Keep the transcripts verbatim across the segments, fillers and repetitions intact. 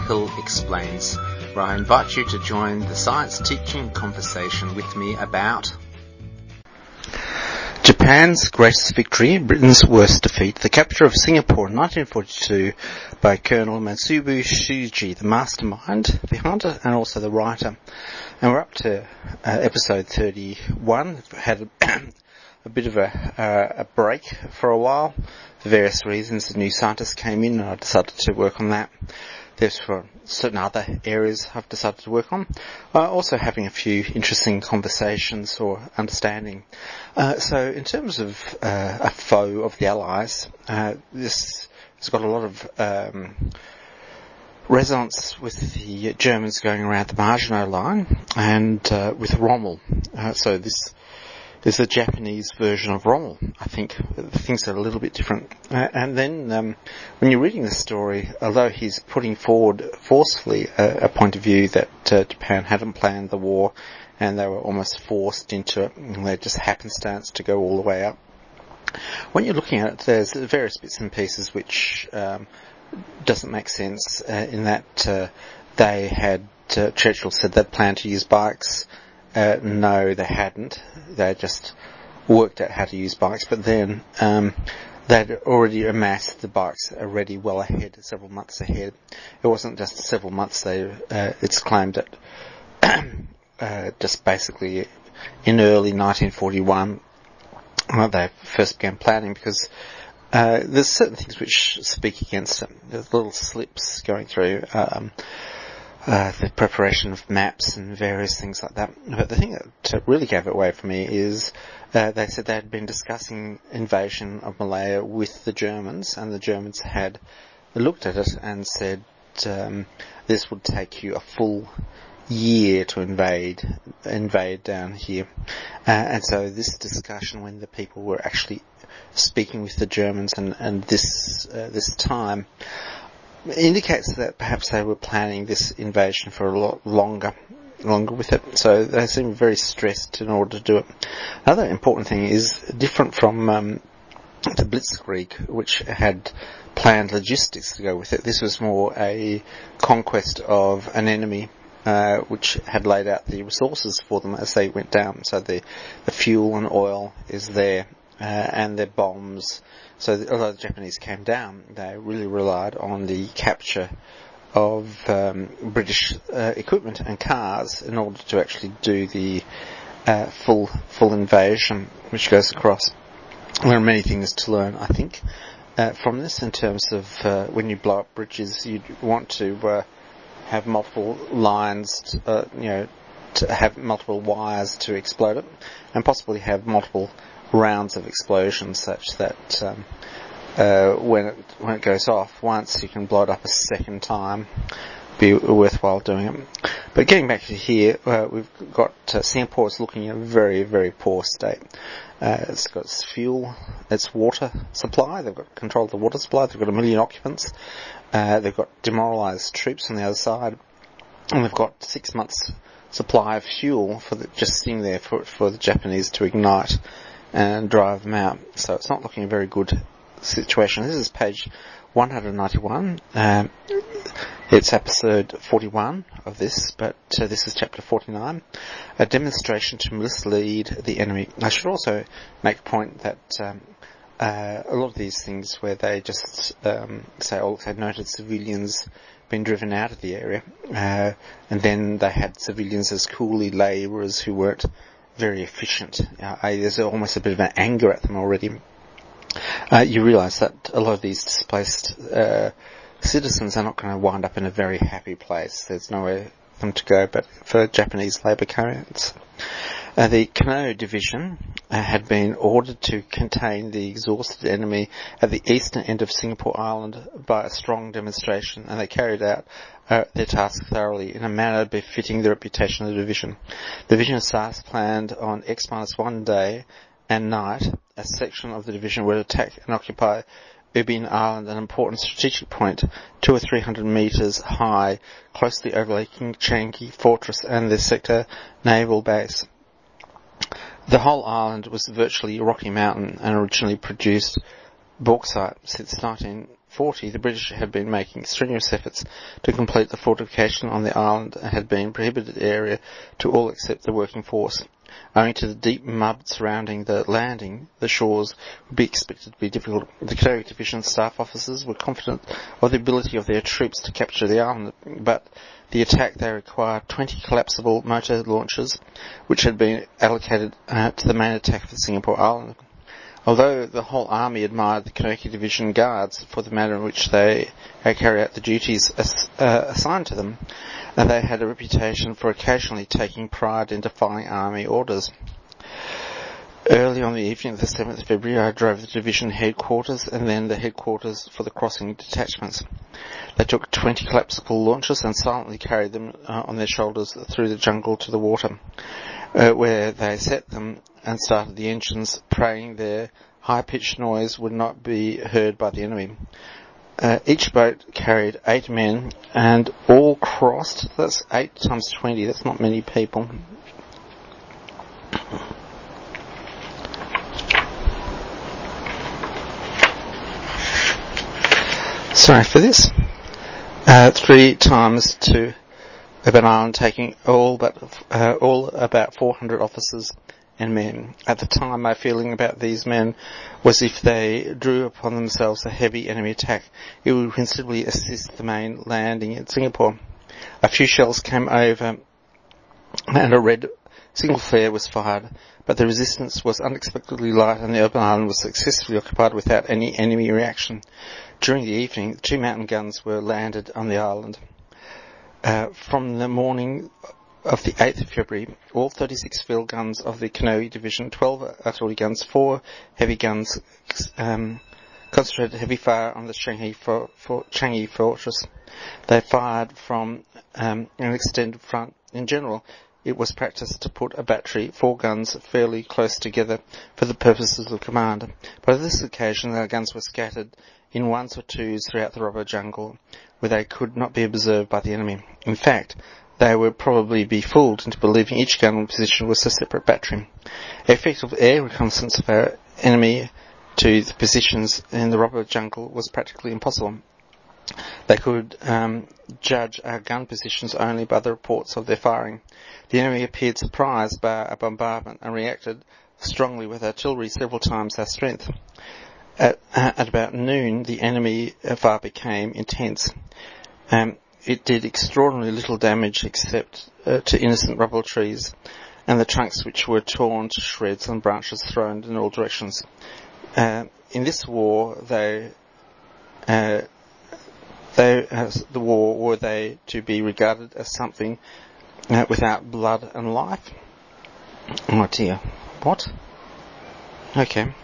Hill Explains, where I invite you to join the science teaching conversation with me about Japan's greatest victory, Britain's worst defeat, the capture of Singapore in nineteen forty-two by Colonel Matsubu Shuji, the mastermind behind it and also the writer. And we're up to uh, episode thirty-one. We've had a, a bit of a, uh, a break for a while for various reasons. The new scientist came in and I decided to work on that. There's for certain other areas I've decided to work on. Uh, also having a few interesting conversations or understanding. Uh, so in terms of uh, a foe of the Allies, uh, this has got a lot of um, resonance with the Germans going around the Maginot Line and uh, with Rommel. Uh, so this is the Japanese version of Rommel. I think things are a little bit different. Uh, and then um, when you're reading the story, although he's putting forward forcefully a, a point of view that uh, Japan hadn't planned the war and they were almost forced into it, and they just happenstance to go all the way up. When you're looking at it, there's various bits and pieces which um, doesn't make sense uh, in that uh, they had, uh, Churchill said they'd planned to use bikes. Uh, no, they hadn't. They just worked out how to use bikes, but then um, they'd already amassed the bikes already well ahead, several months ahead. It wasn't just several months. They, uh, it's claimed that uh, just basically in early nineteen forty-one uh, they first began planning, because uh, there's certain things which speak against it. There's little slips going through. Um, Uh, the preparation of maps and various things like that. But the thing that really gave it away for me is uh, they said they had been discussing invasion of Malaya with the Germans, and the Germans had looked at it and said um, this would take you a full year to invade invade down here. Uh, and so this discussion, when the people were actually speaking with the Germans and, and this uh, this time, indicates that perhaps they were planning this invasion for a lot longer, longer with it. So they seem very stressed in order to do it. Another important thing is different from um, the Blitzkrieg, which had planned logistics to go with it. This was more a conquest of an enemy, uh, which had laid out the resources for them as they went down. So the, the fuel and oil is there, uh, and their bombs. So the, although the Japanese came down, they really relied on the capture of um, British uh, equipment and cars in order to actually do the uh, full full invasion, which goes across. There are many things to learn, I think, uh, from this in terms of uh, when you blow up bridges, you want to uh, have multiple lines, to, uh, you know, to have multiple wires to explode it, and possibly have multiple rounds of explosions such that um, uh, when it when it goes off once, you can blow it up a second time. Be worthwhile doing it. But getting back to here, uh, we've got uh, Singapore is looking in a very very poor state. Uh, it's got its fuel, its water supply. They've got control of the water supply. They've got a million occupants. Uh, they've got demoralised troops on the other side, and they've got six months supply of fuel for the, just sitting there for for the Japanese to ignite and drive them out. So it's not looking a very good situation. This is page one hundred ninety-one. Um, it's episode forty-one of this, but uh, this is chapter forty-nine. A demonstration to mislead the enemy. I should also make a point that um, uh, a lot of these things where they just um, say, oh, they noted civilians been driven out of the area, uh, and then they had civilians as coolie labourers who weren't very efficient. Uh, there's almost a bit of an anger at them already. Uh, you realise that a lot of these displaced uh, citizens are not going to wind up in a very happy place. There's nowhere for them to go but for Japanese labour camps. Uh, the Kano Division uh, had been ordered to contain the exhausted enemy at the eastern end of Singapore Island by a strong demonstration, and they carried out uh, their task thoroughly in a manner befitting the reputation of the division. The division staff planned on X minus one day and night a section of the division would attack and occupy Ubin Island, an important strategic point, two or three hundred metres high, closely overlooking Changi Fortress and the sector naval base. The whole island was virtually a rocky mountain and originally produced bauxite since nineteen forty, the British had been making strenuous efforts to complete the fortification on the island and had been prohibited area to all except the working force. Owing to the deep mud surrounding the landing, the shores would be expected to be difficult. The Canary Division staff officers were confident of the ability of their troops to capture the island, but the attack they required twenty collapsible motor launchers, which had been allocated uh, to the main attack of Singapore Island. Although the whole army admired the Canary Division guards for the manner in which they uh, carry out the duties as, uh, assigned to them, and they had a reputation for occasionally taking pride in defying army orders. Early on the evening of the seventh of February, I drove the division headquarters and then the headquarters for the crossing detachments. They took twenty collapsible launchers and silently carried them uh, on their shoulders through the jungle to the water, uh, where they set them and started the engines, praying their high-pitched noise would not be heard by the enemy. Uh, each boat carried eight men, and all crossed. That's eight times twenty. That's not many people. Sorry for this. Uh, three times to Urban Island, taking all but uh, all about four hundred officers and men. At the time, my feeling about these men was if they drew upon themselves a heavy enemy attack, it would considerably assist the main landing at Singapore. A few shells came over and a red single flare was fired, but the resistance was unexpectedly light and the Urban Island was successfully occupied without any enemy reaction. During the evening, two mountain guns were landed on the island. Uh, from the morning of the eighth of February, all thirty-six field guns of the Canary Division, twelve artillery guns, four heavy guns, um, concentrated heavy fire on the Changi, for, for Changi Fortress. They fired from um, an extended front. In general, it was practiced to put a battery, four guns, fairly close together for the purposes of command. But on this occasion, the guns were scattered in ones or twos throughout the rubber jungle, where they could not be observed by the enemy. In fact, they would probably be fooled into believing each gun position was a separate battery. Effective air reconnaissance of our enemy to the positions in the rubber jungle was practically impossible. They could um, judge our gun positions only by the reports of their firing. The enemy appeared surprised by a bombardment and reacted strongly with artillery several times our strength. At, uh, at about noon, the enemy fire became intense. Um, it did extraordinarily little damage except uh, to innocent rubble trees and the trunks which were torn to shreds and branches thrown in all directions. Uh, in this war, they, uh, they, uh, the war, were they to be regarded as something uh, without blood and life? Oh dear. What? Okay.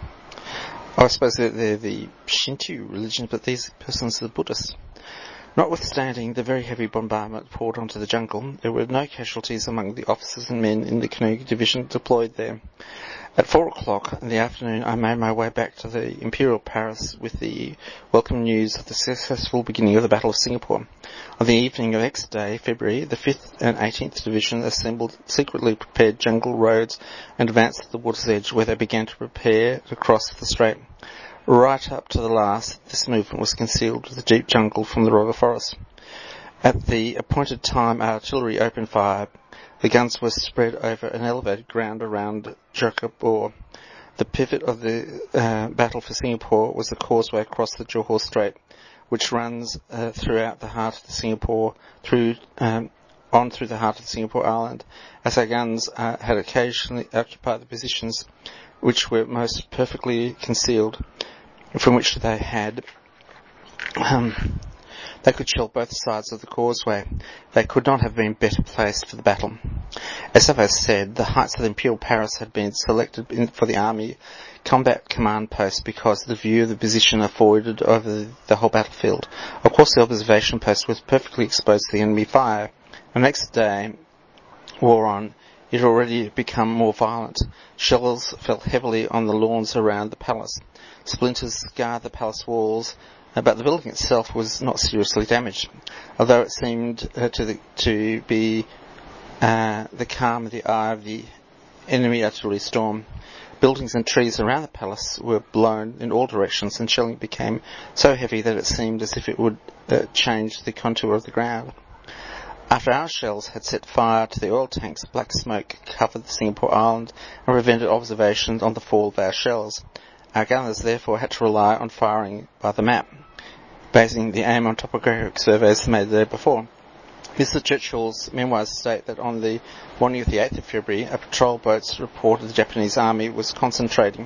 I suppose they're, they're the Shinto religion, but these persons are Buddhists. Notwithstanding the very heavy bombardment poured onto the jungle, there were no casualties among the officers and men in the Canoe Division deployed there. At four o'clock in the afternoon, I made my way back to the Imperial Paris with the welcome news of the successful beginning of the Battle of Singapore. On the evening of next day, February, the fifth and eighteenth Division assembled secretly prepared jungle roads and advanced to the water's edge, where they began to prepare to cross the strait. Right up to the last, this movement was concealed with the deep jungle from the rubber forest. At the appointed time, our artillery opened fire. The guns were spread over an elevated ground around Jacobor. The pivot of the uh, battle for Singapore was the causeway across the Johor Strait, which runs uh, throughout the heart of the Singapore, through um, on through the heart of the Singapore Island, as our guns uh, had occasionally occupied the positions which were most perfectly concealed, from which they had um, they could shell both sides of the causeway. They could not have been better placed for the battle. As I said, the heights of the Imperial Paris had been selected in, for the army combat command post because the view of the position afforded over the, the whole battlefield. Of course, the observation post was perfectly exposed to the enemy fire. The next day, war on, it had already become more violent. Shells fell heavily on the lawns around the palace. Splinters scarred the palace walls, but the building itself was not seriously damaged, although it seemed uh, to the, to be uh, the calm of the eye of the enemy artillery storm. Buildings and trees around the palace were blown in all directions, and shelling became so heavy that it seemed as if it would uh, change the contour of the ground. After our shells had set fire to the oil tanks, black smoke covered the Singapore island and prevented observations on the fall of our shells. Our gunners therefore had to rely on firing by the map, basing the aim on topographic surveys made the day before. Mister Churchill's memoirs state that on the morning of the eighth of February, a patrol boat reported the Japanese army was concentrating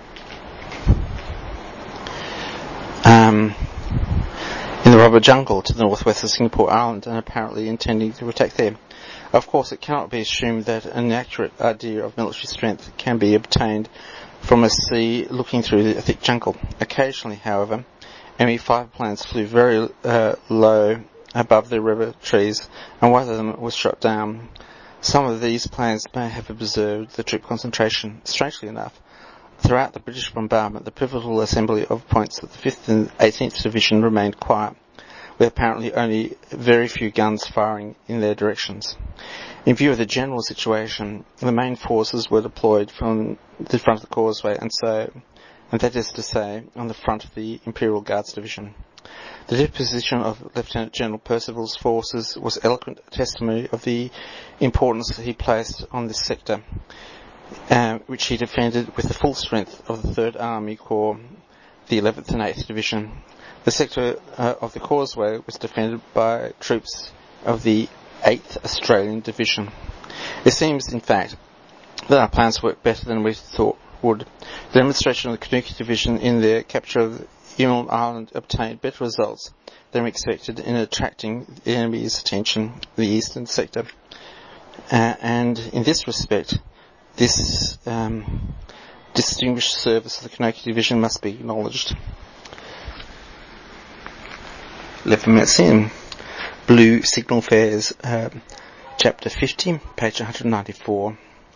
um, in the rubber jungle to the northwest of Singapore Island and apparently intending to attack there. Of course, it cannot be assumed that an accurate idea of military strength can be obtained from a sea looking through the thick jungle. Occasionally, however, enemy fighter planes flew very uh, low above the river trees, and one of them was shot down. Some of these planes may have observed the troop concentration. Strangely enough, throughout the British bombardment, the pivotal assembly of points of the fifth and eighteenth Division remained quiet, with apparently only very few guns firing in their directions. In view of the general situation, the main forces were deployed from the front of the causeway, and so, and that is to say, on the front of the Imperial Guards Division. The deposition of Lieutenant General Percival's forces was eloquent testimony of the importance that he placed on this sector, uh, which he defended with the full strength of the third Army Corps, the eleventh and eighth Division. The sector uh, of the causeway was defended by troops of the eighth Australian Division. It seems, in fact, that our plans worked better than we thought would. The demonstration of the Canuki Division in their capture of Emerald Island obtained better results than we expected in attracting the enemy's attention in the eastern sector. Uh, and in this respect, this um, distinguished service of the Canuki Division must be acknowledged. eleven minutes in. Blue Signal Fares, uh, Chapter fifty, page one hundred ninety-four.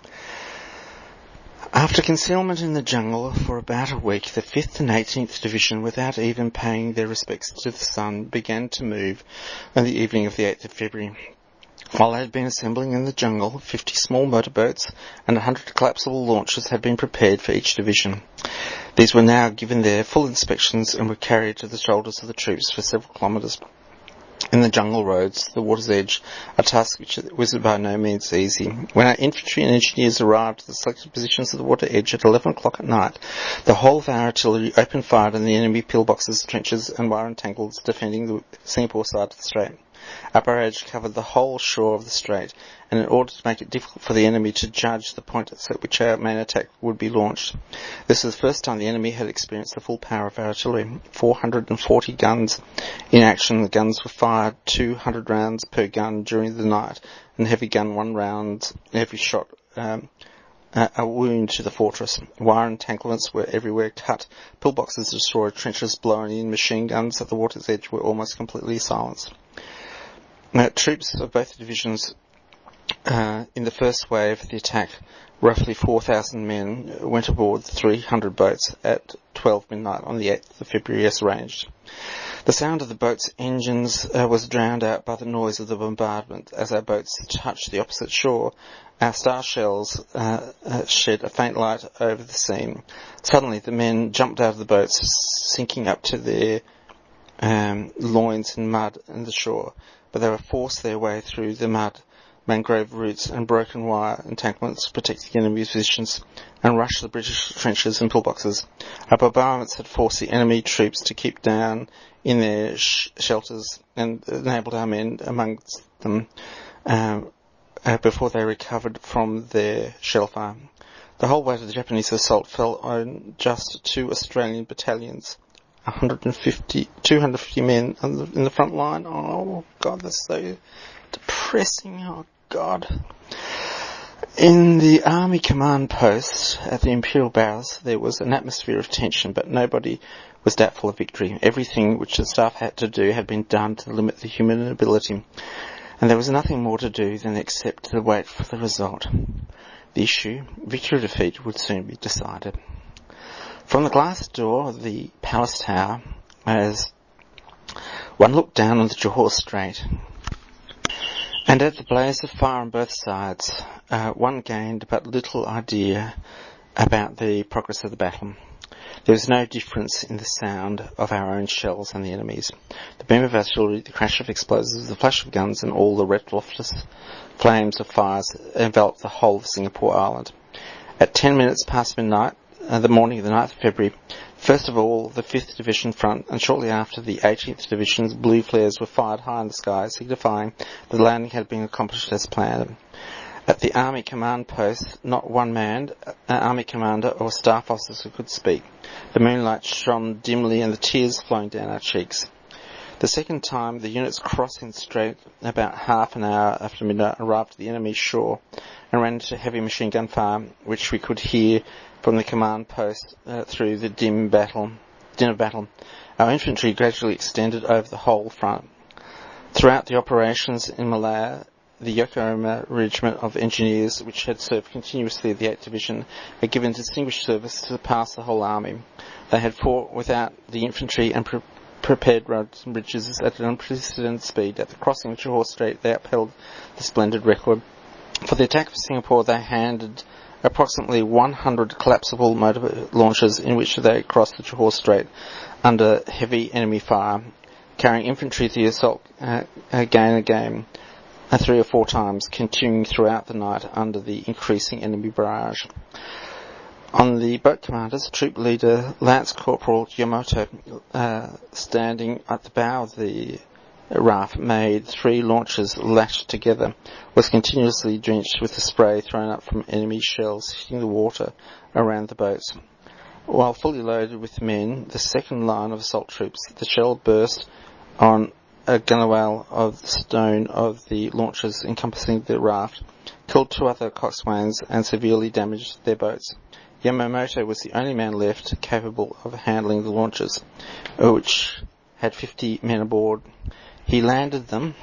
After concealment in the jungle for about a week, the fifth and eighteenth Division, without even paying their respects to the sun, began to move on the evening of the eighth of February. While they had been assembling in the jungle, fifty small motorboats and a hundred collapsible launches had been prepared for each division. These were now given their full inspections and were carried to the shoulders of the troops for several kilometres in the jungle roads, the water's edge, a task which was by no means easy. When our infantry and engineers arrived at the selected positions of the water edge at eleven o'clock at night, the whole of our artillery opened fire on the enemy pillboxes, trenches and wire entanglements defending the Singapore side of the strait. Our barrage covered the whole shore of the strait, and in order to make it difficult for the enemy to judge the point at which our main attack would be launched. This was the first time the enemy had experienced the full power of our artillery. four hundred forty guns in action. The guns were fired two hundred rounds per gun during the night, and heavy gun one round every shot um, a, a wound to the fortress. Wire entanglements were everywhere cut, pillboxes destroyed, trenches blown in, machine guns at the water's edge were almost completely silenced. Now, troops of both divisions uh, in the first wave of the attack, roughly four thousand men, went aboard the three hundred boats at twelve midnight on the eighth of February as arranged. The sound of the boats' engines uh, was drowned out by the noise of the bombardment. As our boats touched the opposite shore, our star shells uh, uh, shed a faint light over the scene. Suddenly the men jumped out of the boats, sinking up to their um, loins in mud and the shore, but they were forced their way through the mud, mangrove roots and broken wire entanglements to protect the enemy's positions and rush the British trenches and pillboxes. Our bombardments had forced the enemy troops to keep down in their sh- shelters and enabled our men amongst them um, uh, before they recovered from their shell fire. The whole weight of the Japanese assault fell on just two Australian battalions. one hundred fifty, two hundred fifty men in the front line. Oh God, that's so depressing. Oh God. In the Army Command Post at the Imperial Barracks, there was an atmosphere of tension, but nobody was doubtful of victory. Everything which the staff had to do had been done to limit the human ability, and there was nothing more to do than accept to wait for the result. The issue, victory or defeat, would soon be decided. From the glass door of the Palace Tower, as one looked down on the Johor Strait, and at the blaze of fire on both sides, uh, one gained but little idea about the progress of the battle. There was no difference in the sound of our own shells and the enemy's. The boom of artillery, the crash of explosives, the flash of guns, and all the red loftless flames of fires enveloped the whole of Singapore Island. At ten minutes past midnight, uh, the morning of the ninth of February, first of all the fifth Division front, and shortly after the eighteenth Division's blue flares were fired high in the sky, signifying that the landing had been accomplished as planned. At the Army Command Post, not one man, an Army Commander or staff officer could speak. The moonlight shone dimly and the tears flowing down our cheeks. The second time, the units crossing the strait about half an hour after midnight arrived at the enemy's shore and ran into heavy machine gun fire, which we could hear from the command post uh, through the dim battle, din of battle. Our infantry gradually extended over the whole front. Throughout the operations in Malaya, the Yokohama Regiment of Engineers, which had served continuously at the eighth Division, had given distinguished service to pass the whole army. They had fought without the infantry and pre- prepared roads and bridges at an unprecedented speed. At the crossing of Johor Strait, they upheld the splendid record. For the attack of Singapore, they handed approximately one hundred collapsible motor launchers in which they crossed the Johor Strait under heavy enemy fire, carrying infantry to the assault uh, again and again. Three or four times, continuing throughout the night under the increasing enemy barrage. On the boat commanders, troop leader Lance Corporal Yamamoto, uh, standing at the bow of the raft, made three launches lashed together, was continuously drenched with the spray thrown up from enemy shells hitting the water around the boats. While fully loaded with men, the second line of assault troops, the shell burst on a gunwale of the stone of the launchers encompassing the raft, killed two other coxswains and severely damaged their boats. Yamamoto was the only man left capable of handling the launchers, which had fifty men aboard. He landed them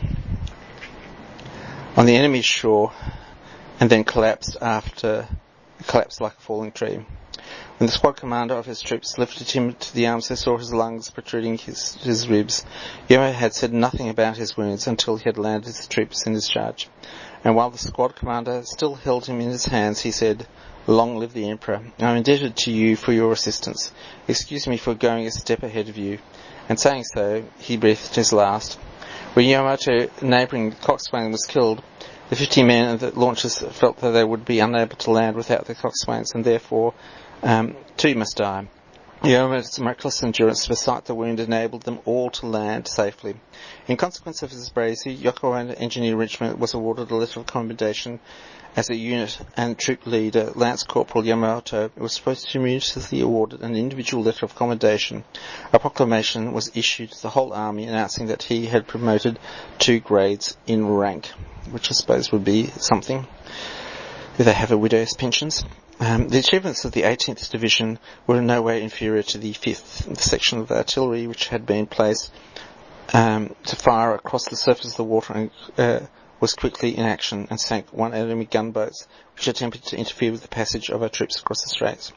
on the enemy's shore and then collapsed after collapsed like a falling tree. When the squad commander of his troops lifted him to the arms, they saw his lungs protruding his, his ribs. Yama had said nothing about his wounds until he had landed his troops in his charge. And while the squad commander still held him in his hands, he said, "Long live the Emperor. I am indebted to you for your assistance. Excuse me for going a step ahead of you." And saying so, he breathed his last. When Yamamoto, neighbouring coxswain, was killed, the fifty men and the launchers felt that they would be unable to land without the coxswains, and therefore Um, two must die. Yamamoto's miraculous endurance despite the wound enabled them all to land safely. In consequence of his bravery, Yokohama Engineer Regiment was awarded a letter of commendation as a unit, and troop leader Lance Corporal Yamamoto was posthumously awarded an individual letter of commendation. A proclamation was issued to the whole army announcing that he had promoted two grades in rank, which I suppose would be something if they have a widow's pensions. Um, the achievements of the eighteenth Division were in no way inferior to the fifth, the section of the artillery which had been placed um, to fire across the surface of the water and uh, was quickly in action and sank one enemy gunboat which attempted to interfere with the passage of our troops across the straits.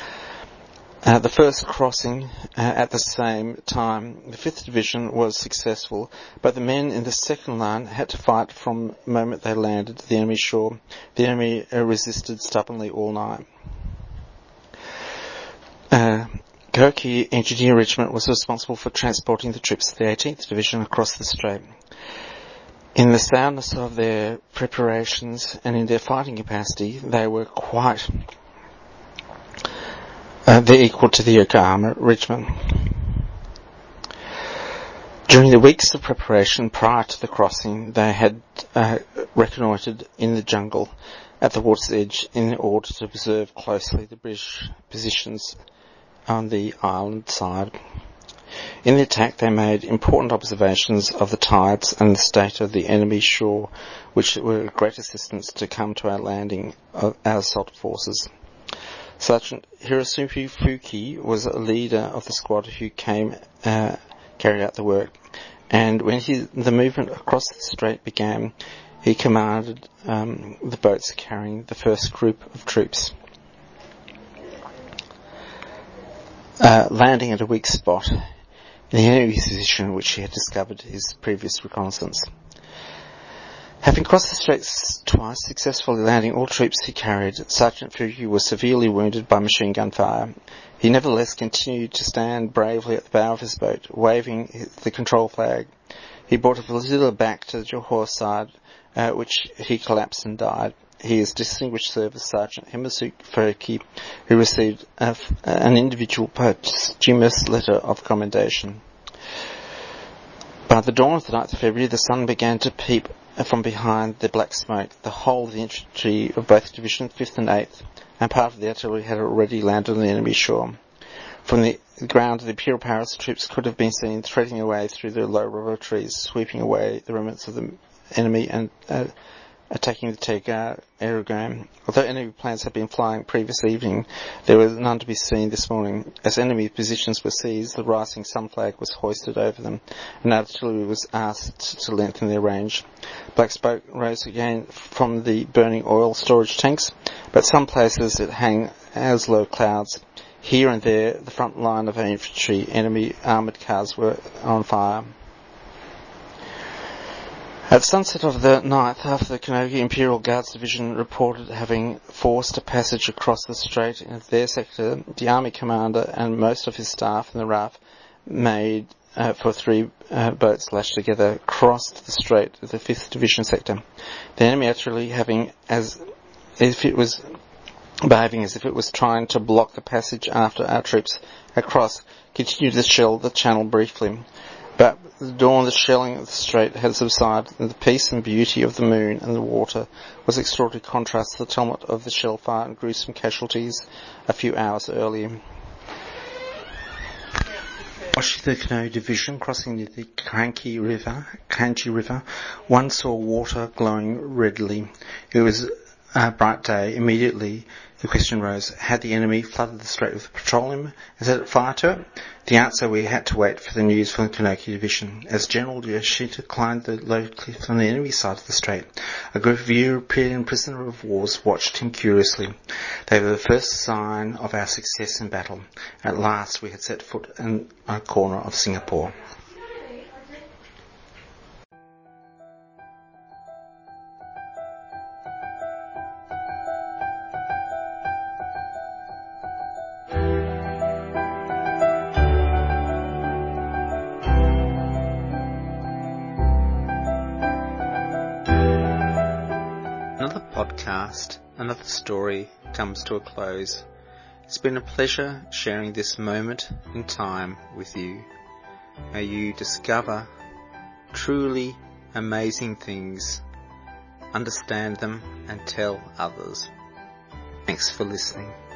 Uh, the first crossing uh, at the same time, the fifth Division was successful, but the men in the second line had to fight from the moment they landed at the enemy's shore. The enemy uh, resisted stubbornly all night. Uh, Goki Engineer Regiment was responsible for transporting the troops of the eighteenth Division across the strait. In the soundness of their preparations and in their fighting capacity, they were quite Uh, they're equal to the Yokohama Regiment. During the weeks of preparation prior to the crossing, they had uh, reconnoitred in the jungle at the water's edge in order to observe closely the British positions on the island side. In the attack, they made important observations of the tides and the state of the enemy's shore, which were a great assistance to come to our landing of our assault forces. Sergeant Hirosuke Fuki was a leader of the squad who came uh, carry out the work, and when he, the movement across the strait began, he commanded um, the boats carrying the first group of troops. Uh, landing at a weak spot in the enemy's position which he had discovered his previous reconnaissance. Having crossed the straits twice, successfully landing all troops he carried, Sergeant Fury was severely wounded by machine gun fire. He nevertheless continued to stand bravely at the bow of his boat, waving the control flag. He brought a flotilla back to the Johor side, uh, which he collapsed and died. He is Distinguished Service Sergeant Hemasuk Furki, who received a, an individual posthumous letter of commendation. By the dawn of the ninth of February, the sun began to peep from behind the black smoke. The whole of the infantry of both divisions, fifth and eighth, and part of the artillery had already landed on the enemy shore. From the ground, the Imperial Paris troops could have been seen threading away through the low rubber trees, sweeping away the remnants of the enemy and uh, attacking the Tegar aerodrome. Although enemy planes had been flying previous evening, there was none to be seen this morning. As enemy positions were seized, the rising sun flag was hoisted over them, and artillery was asked to lengthen their range. Black smoke rose again from the burning oil storage tanks, but some places it hung as low clouds. Here and there, the front line of our infantry, enemy armoured cars were on fire. At sunset of the ninth, after the Kanogi Imperial Guards Division reported having forced a passage across the strait into their sector, the Army Commander and most of his staff in the R A F made uh, for three uh, boats lashed together, crossed the strait of the fifth Division sector. The enemy artillery having as if it was behaving as if it was trying to block the passage after our troops had crossed, continued to shell the channel briefly. But at the dawn, the shelling of the strait had subsided, and the peace and beauty of the moon and the water was extraordinary contrast to the tumult of the shell fire and gruesome casualties a few hours earlier. Watching the Kano Division crossing the Kranji River, Kranji River, one saw water glowing redly. It was a bright day. Immediately the question rose, had the enemy flooded the strait with petroleum and set fire to it? The answer, we had to wait for the news from the Kanoki Division. As General Yoshida climbed the low cliff on the enemy side of the strait, a group of European prisoner of wars watched him curiously. They were the first sign of our success in battle. At last we had set foot in a corner of Singapore. Another podcast, another story comes to a close. It's been a pleasure sharing this moment in time with you. May you discover truly amazing things, understand them and tell others. Thanks for listening.